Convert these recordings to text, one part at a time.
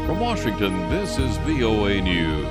From Washington, this is VOA News.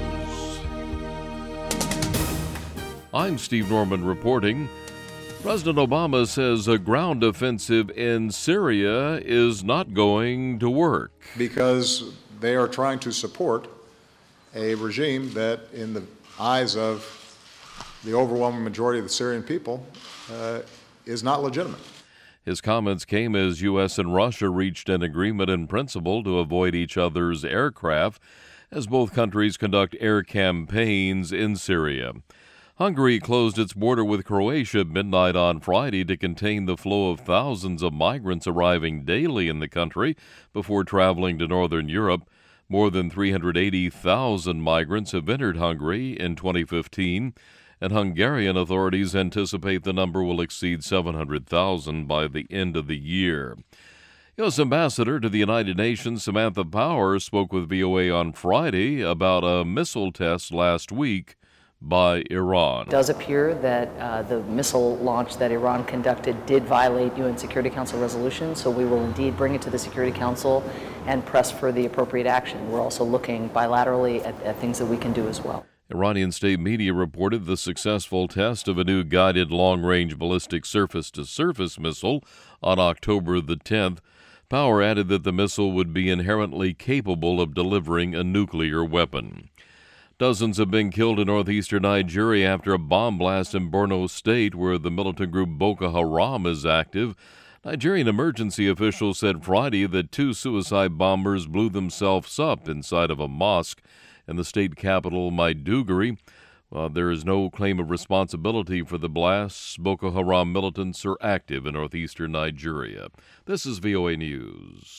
I'm Steve Norman reporting. President Obama says a ground offensive in Syria is not going to work. Because they are trying to support a regime that, in the eyes of the overwhelming majority of the Syrian people, is not legitimate. His comments came as U.S. and Russia reached an agreement in principle to avoid each other's aircraft as both countries conduct air campaigns in Syria. Hungary closed its border with Croatia at midnight on Friday to contain the flow of thousands of migrants arriving daily in the country before traveling to northern Europe. More than 380,000 migrants have entered Hungary in 2015, and Hungarian authorities anticipate the number will exceed 700,000 by the end of the year. U.S. Ambassador to the United Nations Samantha Power spoke with VOA on Friday about a missile test last week by Iran. It does appear that the missile launch that Iran conducted did violate UN Security Council resolutions, so we will indeed bring it to the Security Council and press for the appropriate action. We're also looking bilaterally at things that we can do as well. Iranian state media reported the successful test of a new guided long-range ballistic surface-to-surface missile on October the 10th. Power added that the missile would be inherently capable of delivering a nuclear weapon. Dozens have been killed in northeastern Nigeria after a bomb blast in Borno State, where the militant group Boko Haram is active. Nigerian emergency officials said Friday that 2 suicide bombers blew themselves up inside of a mosque in the state capital, Maiduguri. There is no claim of responsibility for the blasts. Boko Haram militants are active in northeastern Nigeria. This is VOA News.